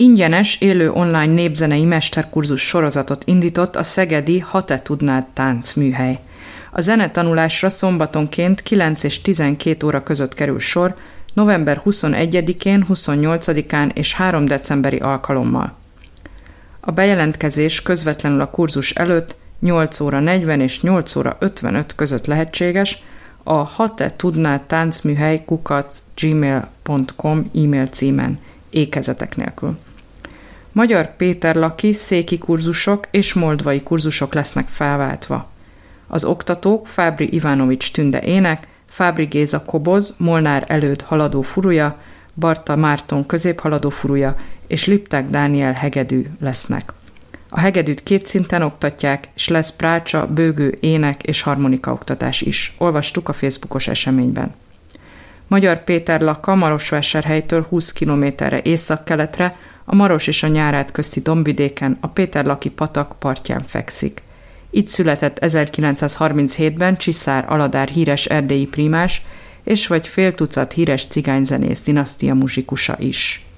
Ingyenes, élő online népzenei mesterkurzus sorozatot indított a szegedi Ha te tudnád táncműhely. A zenetanulásra szombatonként 9 és 12 óra között kerül sor, november 21-én, 28-án és 3 decemberi alkalommal. A bejelentkezés közvetlenül a kurzus előtt 8 óra 40 és 8 óra 55 között lehetséges, a Ha te tudnád táncműhely @gmail.com e-mail címen, ékezetek nélkül. Magyar Péter Laki széki kurzusok és moldvai kurzusok lesznek felváltva. Az oktatók Fábri Ivanovics Tünde ének, Fábri Géza koboz, Molnár Előd haladó furuja, Barta Márton középhaladó furuja és Lipták Dániel hegedű lesznek. A hegedűt 2 szinten oktatják, és lesz prácsa, bőgő, ének és harmonika oktatás is. Olvastuk a Facebookos eseményben. Magyar Péter Laka Marosvásárhelytől 20 kilométerre északkeletre, a Maros és a Nyárád közti dombvidéken, a Péterlaki patak partján fekszik. Itt született 1937-ben Csiszár Aladár híres erdélyi prímás, és vagy fél tucat híres cigányzenész dinasztia muzsikusa is.